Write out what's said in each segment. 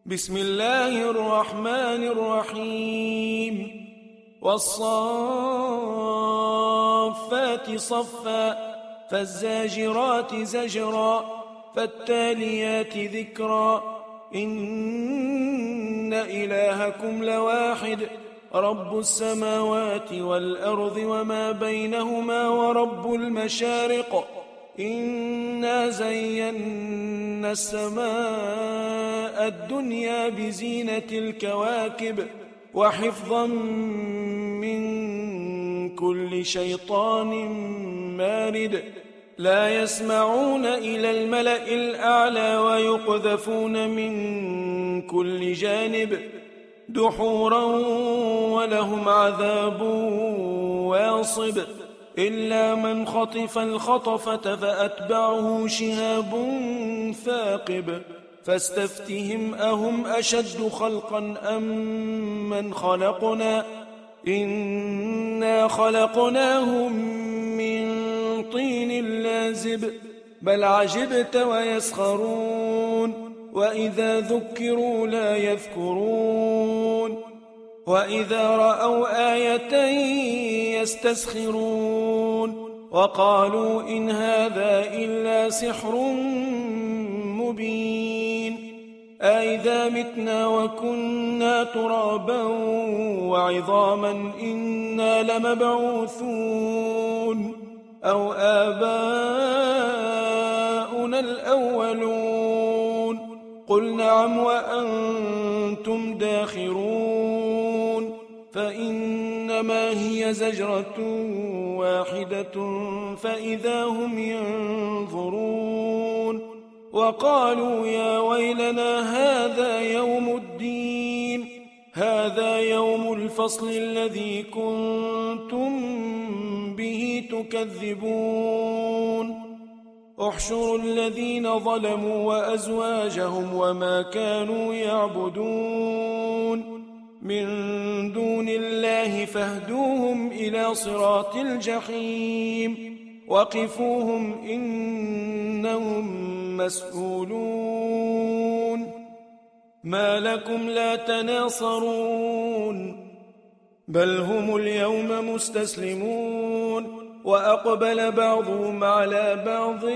بسم الله الرحمن الرحيم والصافات صفا فالزاجرات زجرا فالتاليات ذكرا إن إلهكم لواحد رب السماوات والأرض وما بينهما ورب المشارق إنا زينا السماء الدنيا بزينة الكواكب وحفظا من كل شيطان مارد لا يسمعون إلى الملأ الأعلى ويقذفون من كل جانب دحورا ولهم عذاب واصب إلا من خطف الخطفة فأتبعه شهاب ثاقب فاستفتهم أهم أشد خلقا أم من خلقنا إنا خلقناهم من طين لازب بل عجبت ويسخرون وإذا ذكروا لا يذكرون وإذا رأوا آية يستسخرون وقالوا إن هذا إلا سحر مبين أئذا متنا وكنا ترابا وعظاما إنا لمبعوثون أو آباؤنا الأولون قل نعم وأنتم داخرون فإنما هي زجرة واحدة فإذا هم ينظرون وقالوا يا ويلنا هذا يوم الدين هذا يوم الفصل الذي كنتم به تكذبون احشروا الذين ظلموا وأزواجهم وما كانوا يعبدون من دون الله فاهدوهم إلى صراط الجحيم وقفوهم إنهم مسؤولون ما لكم لا تناصرون بل هم اليوم مستسلمون وأقبل بعضهم على بعض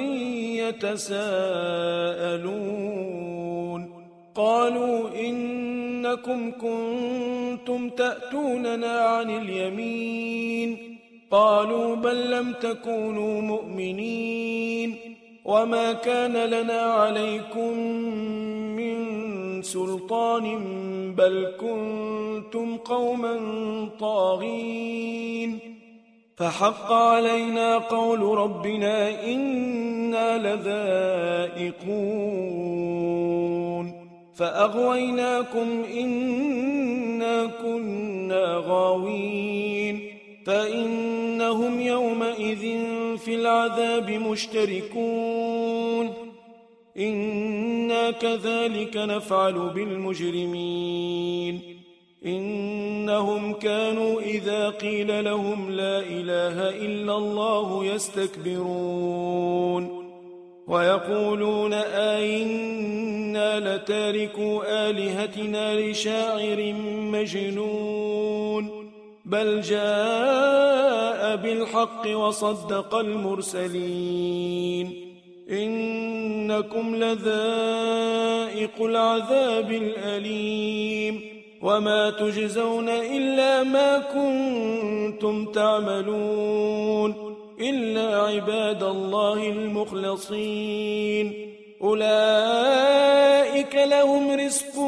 يتساءلون قالوا إنكم كنتم تأتوننا عن اليمين قالوا بل لم تكونوا مؤمنين وما كان لنا عليكم من سلطان بل كنتم قوما طاغين فحق علينا قول ربنا إنا لذائقون فأغويناكم إنا كنا غاوين فإنهم يومئذ في العذاب مشتركون إنا كذلك نفعل بالمجرمين إنهم كانوا إذا قيل لهم لا إله إلا الله يستكبرون ويقولون أئنا لتاركوا آلهتنا لشاعر مجنون بل جاء بالحق وصدق المرسلين إنكم لذائق العذاب الأليم وما تجزون إلا ما كنتم تعملون إلا عباد الله المخلصين أولئك لهم رزق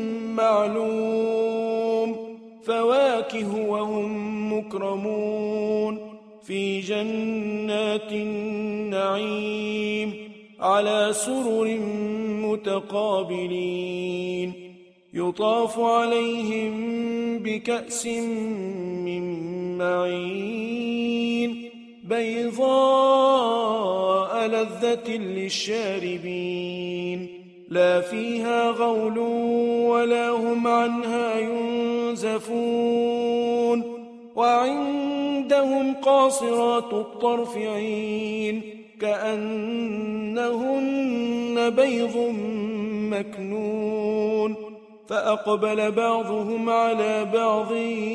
معلوم فواكه وهم مكرمون في جنات النعيم على سرر متقابلين يطاف عليهم بكأس من معين بيضاء لذة للشاربين لا فيها غول ولا هم عنها ينزفون وعندهم قاصرات الطرف عين كأنهن بيض مكنون فأقبل بعضهم على بعض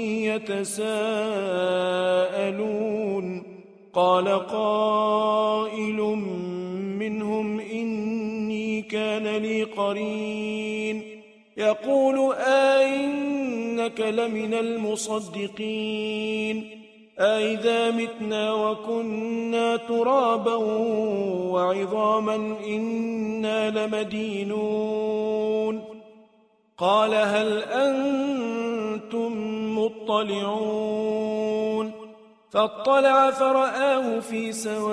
يتساءلون قال قائل منهم إني كان لي قرين يقول أئنك لمن المصدقين أئذا متنا وكنا ترابا وعظاما إنا لمدينون قال هل أنتم مطلعون فاطلع فرآه في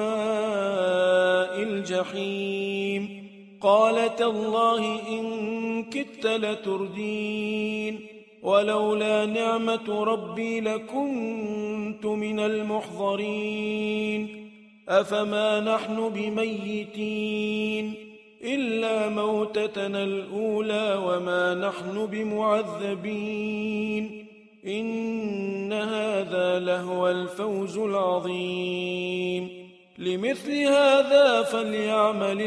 سواء الجحيم قال تالله إن كدت لتردين ولولا نعمة ربي لكنت من المحضرين أفما نحن بميتين إلا موتتنا الأولى وما نحن بمعذبين إن هذا لهو الفوز العظيم لمثل هذا فليعمل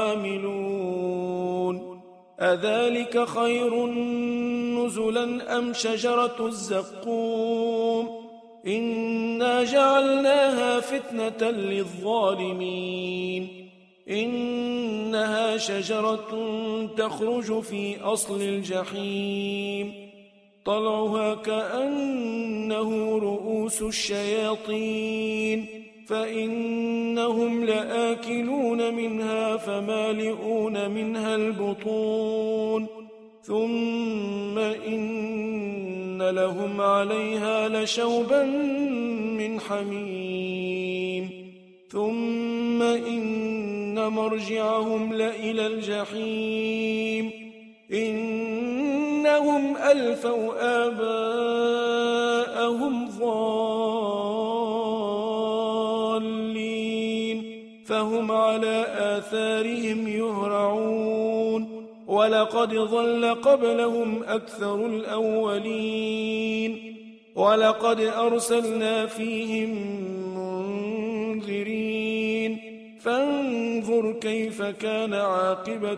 العاملون أذلك خير نزلا أم شجرة الزقوم إنا جعلناها فتنة للظالمين إنها شجرة تخرج في أصل الجحيم طلعها كأنه رؤوس الشياطين فإنهم لآكلون منها فمالئون منها البطون ثم إن لهم عليها لشوبا من حميم ثم إن مرجعهم لإلى الجحيم إنهم ألفوا آباءهم ضالين فهم على آثارهم يهرعون ولقد ضل قبلهم أكثر الأولين ولقد أرسلنا فيهم منذرين فانظر كيف كان عاقبة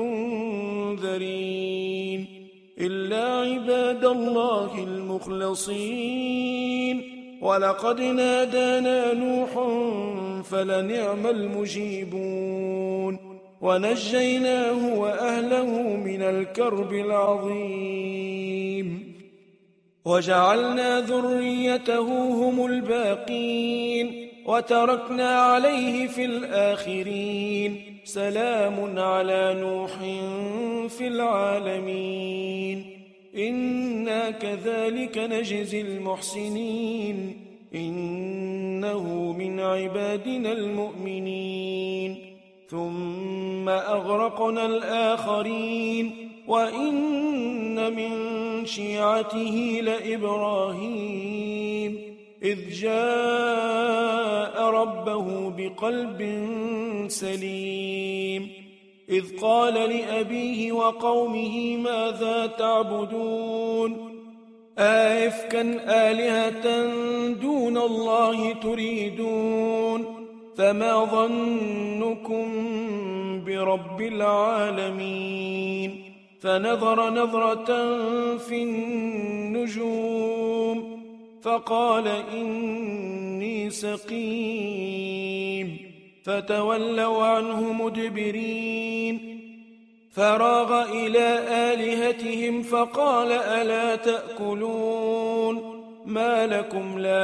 المنذرين إلا عباد الله المخلصين ولقد نادانا نوح فلنعم المجيبون ونجيناه وأهله من الكرب العظيم وجعلنا ذريته هم الباقين وتركنا عليه في الآخرين سلام على نوح في العالمين إنا كذلك نجزي المحسنين إنه من عبادنا المؤمنين ثم أغرقنا الآخرين وإن من شيعته لإبراهيم إذ جاء ربه بقلب سليم إذ قال لأبيه وقومه ماذا تعبدون آئفكا آلهة دون الله تريدون فما ظنكم برب العالمين فنظر نظرة في النجوم فقال إني سقيم فتولوا عنه مدبرين فراغ إلى آلهتهم فقال ألا تأكلون ما لكم لا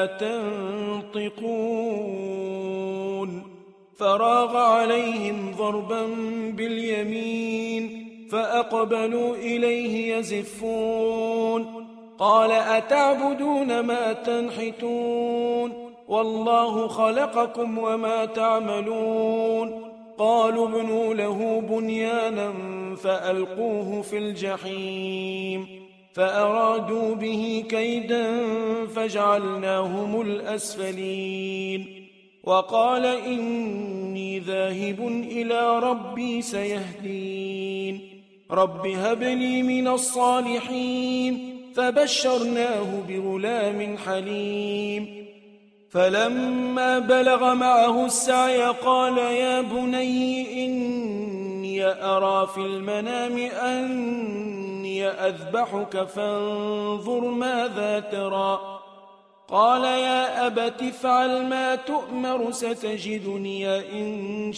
تنطقون فراغ عليهم ضربا باليمين فأقبلوا إليه يزفون قال أتعبدون ما تنحتون والله خلقكم وما تعملون قالوا ابنوا له بنيانا فألقوه في الجحيم فأرادوا به كيدا فجعلناهم الأسفلين وقال إني ذاهب إلى ربي سيهدين رب هب لي من الصالحين فبشرناه بغلام حليم فلما بلغ معه السعي قال يا بني إني أرى في المنام أني أذبحك فانظر ماذا ترى. قال يا أبت افعل ما تؤمر ستجدني إن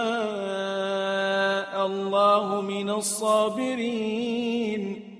شاء الله من الصابرين.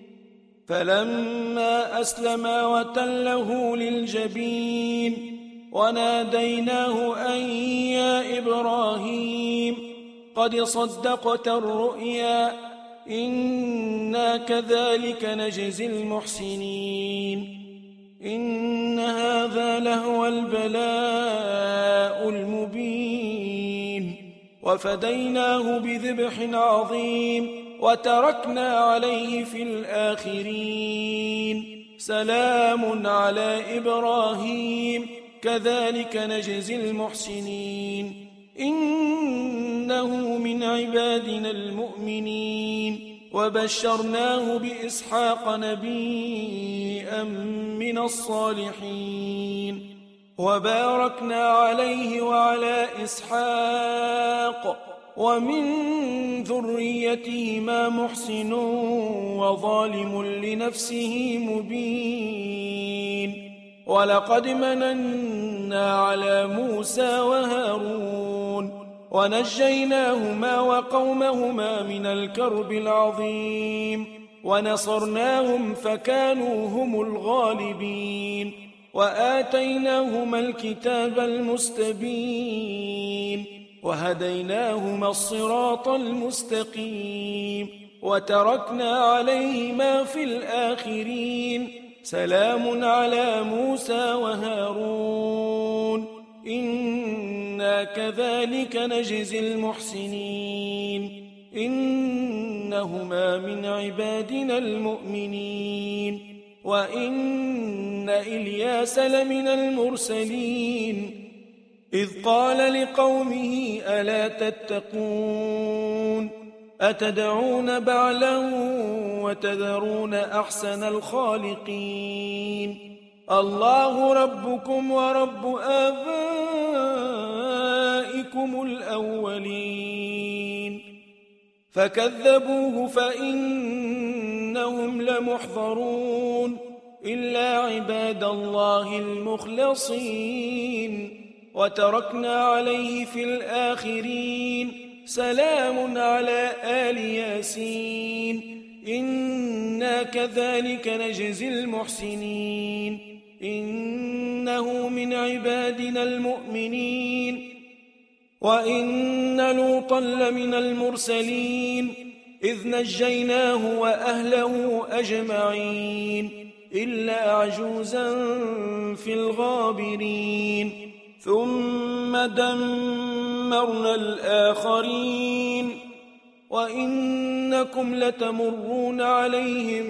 فلما أسلما وتله للجبين وناديناه أن يا إبراهيم قد صدقت الرؤيا إنا كذلك نجزي المحسنين إن هذا لهو البلاء المبين. وفديناه بذبح عظيم وتركنا عليه في الآخرين سلام على إبراهيم كذلك نجزي المحسنين إنه من عبادنا المؤمنين. وبشرناه بإسحاق نبيا من الصالحين وباركنا عليه وعلى إسحاق ومن ذريتهما محسن وظالم لنفسه مبين. ولقد مننا على موسى وهارون ونجيناهما وقومهما من الكرب العظيم ونصرناهم فكانوا هم الغالبين وآتيناهما الكتاب المستبين وهديناهما الصراط المستقيم وتركنا عليهما في الآخرين سلام على موسى وهارون إنا كذلك نجزي المحسنين إنهما من عبادنا المؤمنين. وإن إلياس لمن المرسلين إذ قال لقومه ألا تتقون أتدعون بعلا وتذرون أحسن الخالقين الله ربكم ورب آبائكم الأولين. فكذبوه فإنهم لمحضرون إلا عباد الله المخلصين. وتركنا عليه في الآخرين سلام على آل ياسين إنا كذلك نجزي المحسنين إنه من عبادنا المؤمنين. وإن لوطا لمن المرسلين إذ نجيناه وأهله أجمعين إلا عجوزا في الغابرين ثم دمرنا الآخرين وإنكم لتمرون عليهم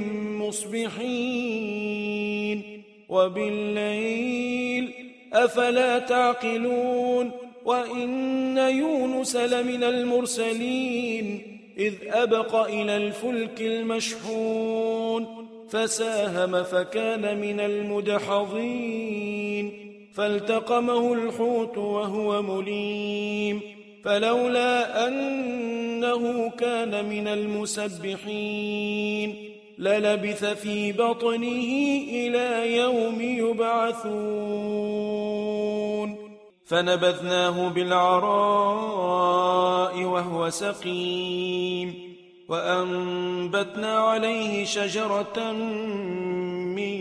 مصبحين وبالليل أفلا تعقلون. وإن يونس لمن المرسلين إذ أبق إلى الفلك المشحون فساهم فكان من المدحضين فالتقمه الحوت وهو مليم فلولا أنه كان من المسبحين للبث في بطنه إلى يوم يبعثون. فنبذناه بالعراء وهو سقيم وأنبتنا عليه شجرة من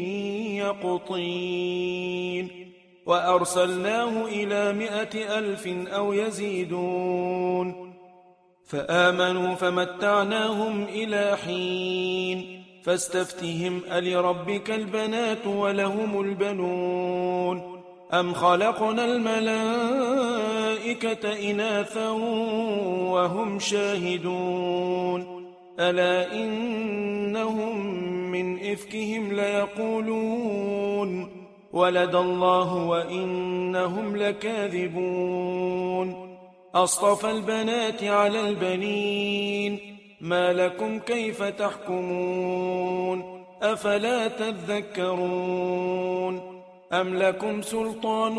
يقطين وأرسلناه إلى 100,000 أو يزيدون فآمنوا فمتعناهم إلى حين. فاستفتهم ألربك البنات ولهم البنون أم خلقنا الملائكة إناثا وهم شاهدون ألا إنهم من إفكهم ليقولون ولد الله وإنهم لكاذبون أصطفى البنات على البنين ما لكم كيف تحكمون أفلا تذكرون أم لكم سلطان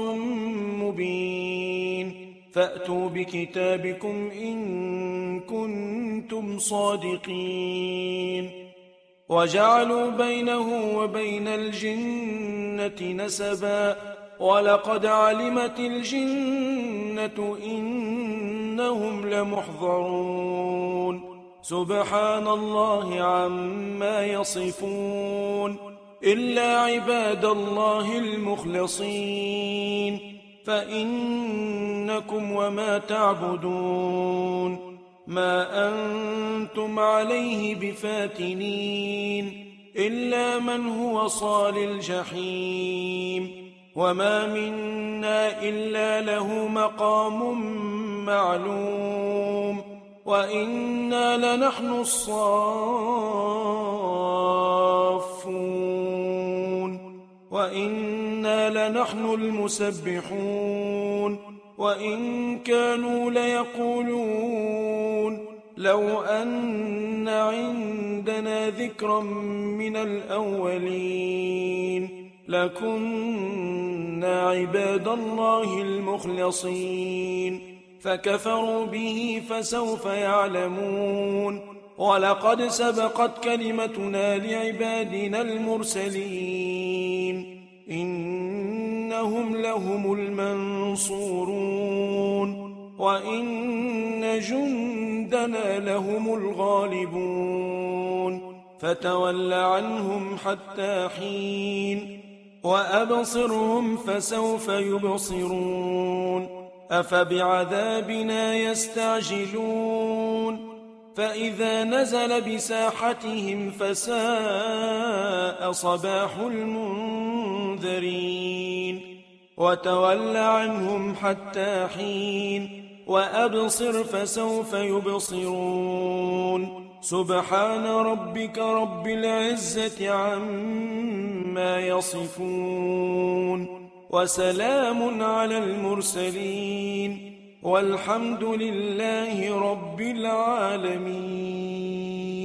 مبين فأتوا بكتابكم إن كنتم صادقين وجعلوا بينه وبين الجنة نسبا ولقد علمت الجنة إنهم لمحضرون سبحان الله عما يصفون إلا عباد الله المخلصين فإنكم وما تعبدون ما أنتم عليه بفاتنين إلا من هو صال الجحيم وما منا إلا له مقام معلوم وإنا لنحن الصافون وإنا لنحن المسبحون وإن كانوا ليقولون لو أن عندنا ذكرا من الأولين لكنا عباد الله المخلصين فكفروا به فسوف يعلمون ولقد سبقت كلمتنا لعبادنا المرسلين إنهم لهم المنصورون وإن جندنا لهم الغالبون فتول عنهم حتى حين وأبصرهم فسوف يبصرون أفبعذابنا يستعجلون فإذا نزل بساحتهم فساء صباح المنذرين وتول عنهم حتى حين وأبصر فسوف يبصرون سبحان ربك رب العزة عما يصفون وسلام على المرسلين والحمد لله رب العالمين.